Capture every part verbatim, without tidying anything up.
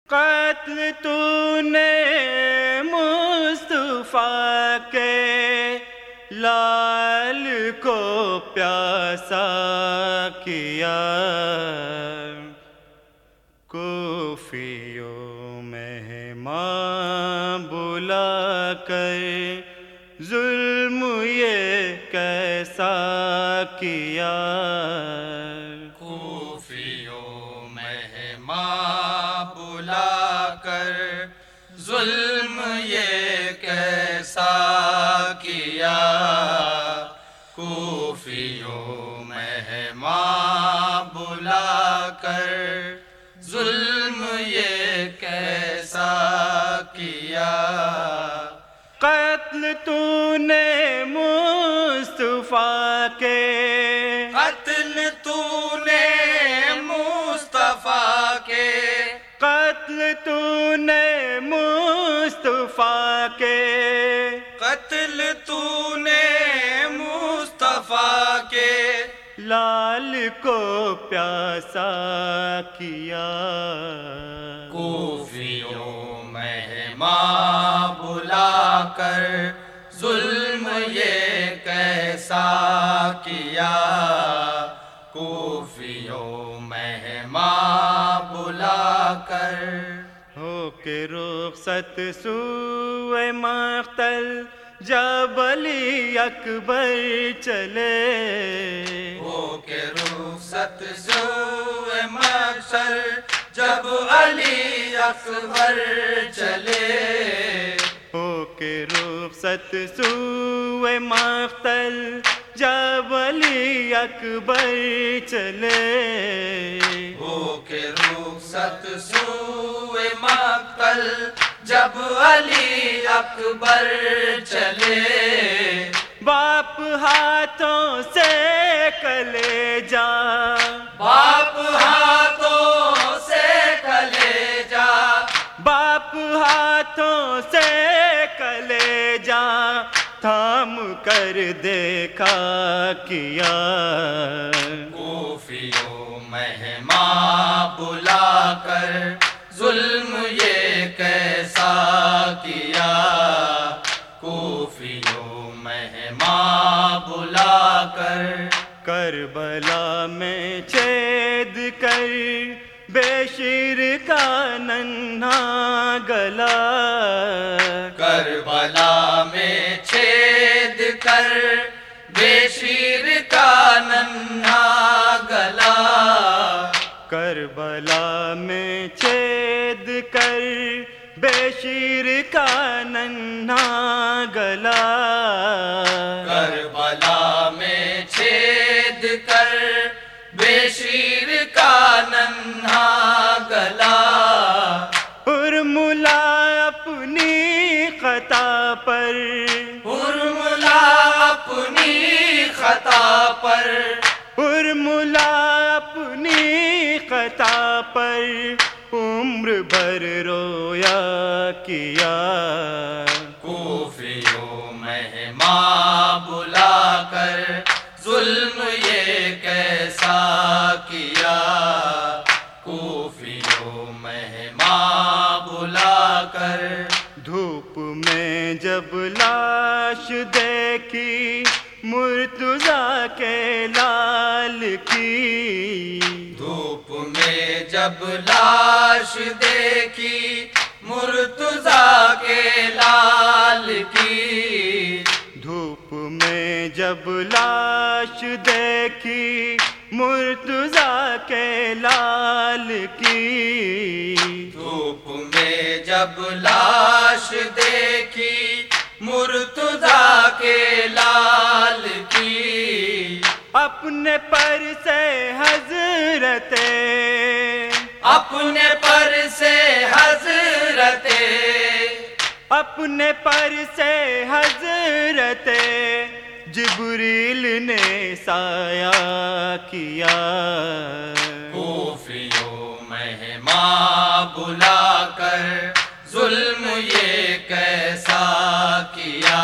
قتل تو نے مصطفیٰ کے لال کو پیاسا کیا، کوفیوں مہمان بلا کر ظلم یہ کیسا کیا، کوفیوں مہمان بلا کر ظلم یہ کیسا کیا، کوفیوں مہمان بلا کر ظلم یہ کیسا کیا، قتل تو نے مصطفیٰ کے قتل تو نے مصطفیٰ کے قتل تو نے مصطفیٰ کے قتل تو نے مصطفیٰ کے لال کو پیاسا کیا، کوفیوں مہمان بلا کر ظلم یہ کیسا کیا، کوفیوں مہمان بلا کر ہو کے رخصت سوئے مقتل جب علی اکبر چلے، ہو کے رخصت سوئے محشر جب علی اکبر چلے، ہو کے رخصت سوئے مقتل جب علی اکبر چلے، ہو کے رخصت سوئے مقتل جب علی اکبر چلے، باپ ہاتھوں سے کلے جا باپ ہاتھوں سے کلے جا باپ ہاتھوں سے کلے جا تھام کر دیکھا کیا، کوفیوں مہمان بلا کر ظلم یہ کیسا کیا، کوفیوں مہمان بلا کر کربلا میں چھید کر بے شیر کا ننھا گلا، کربلا میں چھید کر بے شیر کا ننھا گلا، کربلا میں چھید کر بے شیر کا ننھا گلا، کربلا میں چھید کر بے شیر کا ننھا گلا، ارملا اپنی خطا پر ارملا اپنی خطا پر ارملا اپنی خطا پر عمر بھر رویا کیا، کوفیوں مہمان بلا کر ظلم یہ کیسا کیا، کوفیوں مہمان بلا کر دھوپ میں جب لاش دیکھی مرتضیٰ کے لال کی، دھوپ میں جب لاش دیکھی مرتضیٰ کے لال کی، دھوپ میں جب لاش دیکھی مرتضیٰ کے لال کی، دھوپ میں جب لاش دیکھی مرتضیٰ کے لال کی، اپنے پر سے حضرت اپنے پر سے حضرت اپنے پر سے حضرت جبریل نے سایہ کیا، کوفیوں مہمان بلا کر ظلم یہ کیسا کیا،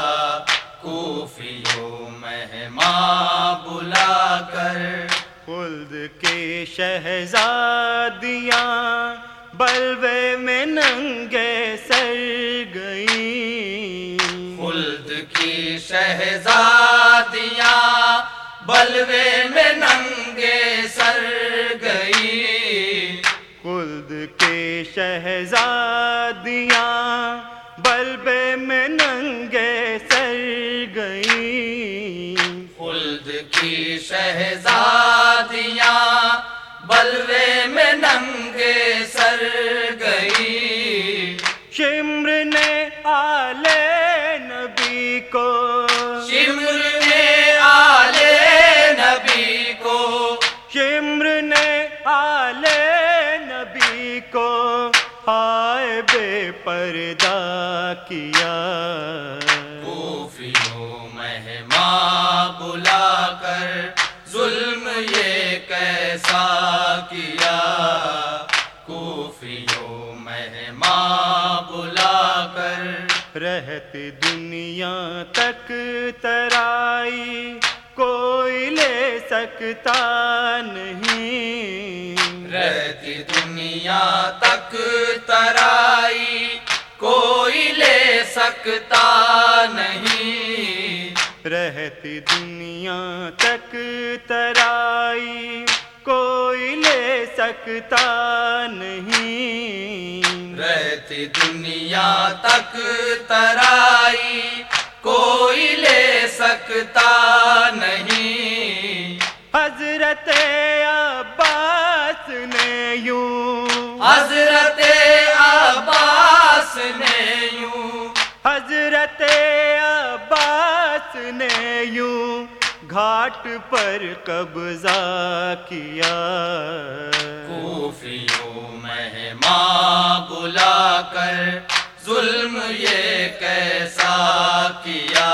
کوفیوں مہمان بلا کر خلد کے شہزادیاں بلوے میں ننگے سر گئیں، خلد کی شہزادیاں بلوے میں ننگے سر گئی، خلد کی شہزادیاں بلوے میں ننگے سر گئیں، خلد کی شہزادیاں بلوے میں ننگے سر گئی، شمر نے آلے نبی کو شمر نے آلے نبی کو شمر نے آلے نبی کو ہائے بے پردہ کیا، کوفیوں مہماں بلا کر ظلم یہ کیسا کیا، کوفیوں مہماں بلا کر رہت دنیا تک ترائی کوئی لے سکتا نہیں، رہتی دنیا تک ترائی کوئی لے سکتا نہیں، رہتی دنیا تک ترائی کوئی لے سکتا نہیں، رہتی دنیا تک ترائی کوئی لے سکتا نہیں، حضرت عباس نے یوں حضرت عباس نے یوں حضرت عباس نے یوں گھاٹ پر قبضہ کیا، کوفیوں مہماں بلا کر ظلم یہ کیسا کیا،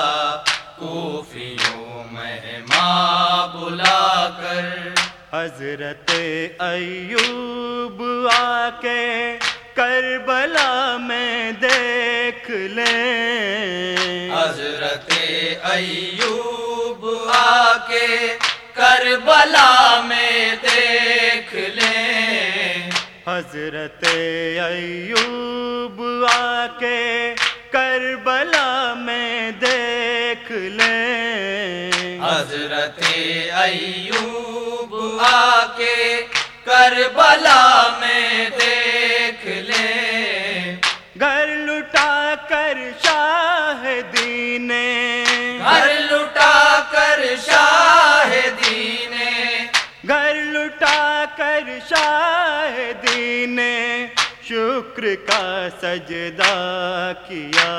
کوفیوں مہماں بلا کر حضرت ایوب آ کے کربلا میں دیکھ لیں، حضرت ایوب آ کے کربلا میں دیکھ لیں، حضرت ایوب آ کے کربلا میں دیکھ لیں، حضرت ایوب آ کے کربلا میں دیکھ لیں، گھر لٹا کر شاہدی نے گھر لٹا کر شاہدی نے گھر لٹا کر شاہدی نے شکر کا سجدہ کیا،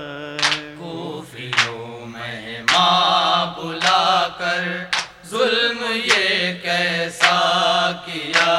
کوفیوں مہماں بلا کر ظلم یہ کیسا کیا،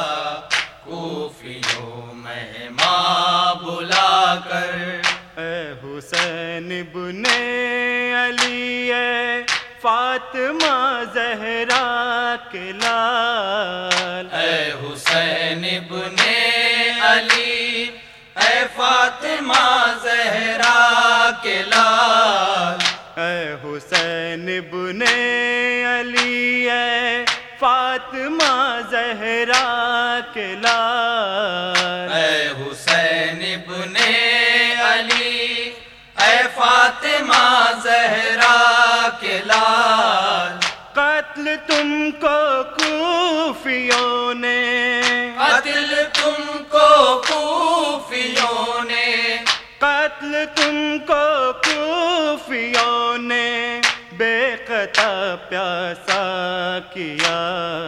کوفیوں مہماں بلا کر اے حسین ابن علی اے فاطمہ زہرا کے لال، اے حسین ابن علی اے فاطمہ زہرا کے لال، اے حسین ابن علی اے فاطمہ زہرا کے لال، اے حسین ابن علی اے فاطمہ زہرا کے لال، قتل تم کو کوفیوں نے قتل تم کو کوفیوں نے قتل تم کو کوفیوں نے بے قطع پیاسا کیا،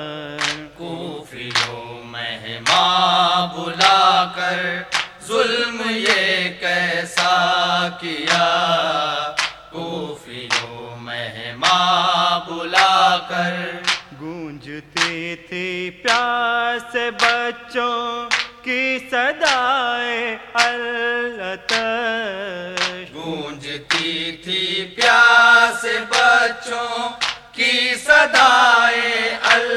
کوفیوں مہماں بلا کر ظلم یہ کیسا کیا، کوفیوں مہماں بلا کر گونجتی تھی پیاس بچوں کی صدائے العطش، گونجتی تھی پیاس بچوں کی صدائے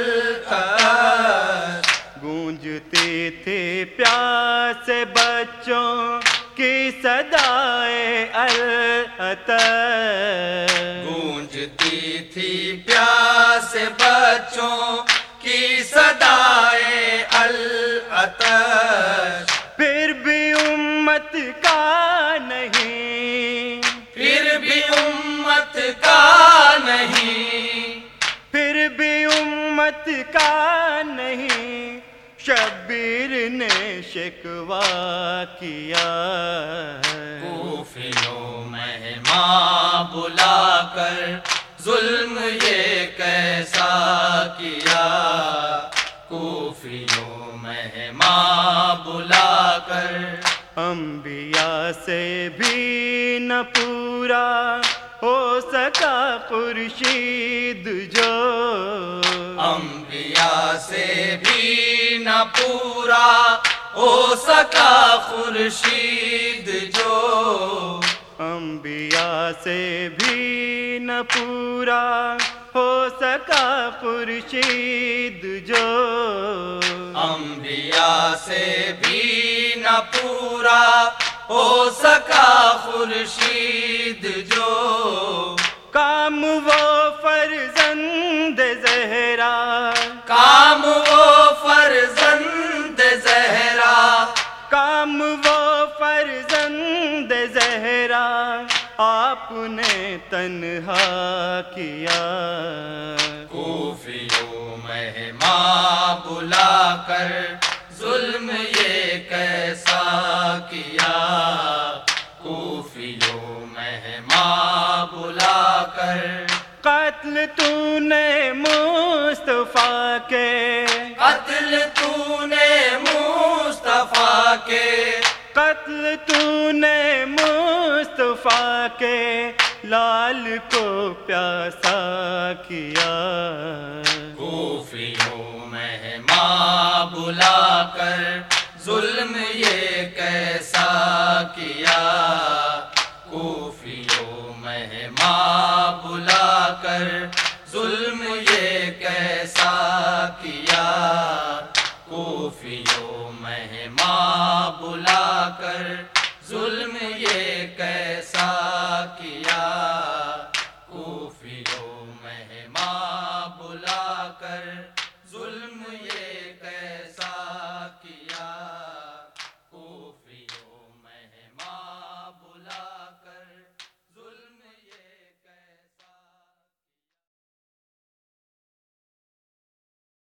العطش، گونجتی تھی پیاس بچوں کی صدائے العطش، گونجتی تھی پیاس بچوں کی کی صدائے العطش، پھر بھی امت کا نہیں، پھر بھی امت کا نہیں، پھر بھی امت کا نہیں، شبیر نے شکوہ کیا، کوفیوں مہماں بلا کر ظلم یہ کیسا کیا، کوفیوں مہماں بلا کر، انبیاء سے بھی نہ پورا ہو سکا خورشید جو، انبیاء سے بھی نہ پورا ہو سکا خورشید جو، انبیاء سے بھی نہ پورا ہو سکا خورشید جو، انبیاء سے بھی نہ پورا ہو سکا خورشید جو، کام وہ فرزند زہرا، کام وہ فرزند زہرا، کام وہ فرزند زہرا آپ نے تنہا کیا، کوفیوں مہماں بلا کر ظلم یہ کیسا کیا، کوفیوں مہماں بلا کر، قتل تو نے مصطفیٰ کے، قتل تو نے مصطفیٰ کے، قتل تو نے مصطفیٰ کے لال کو پیاسا کیا، کوفیوں مہماں بلا کر ظلم یہ کیسا کیا، کوفیوں مہماں بلا کر ظلم یہ کیسا کیا، کوفیوں مہماں بلا کر ظلم یہ کیسا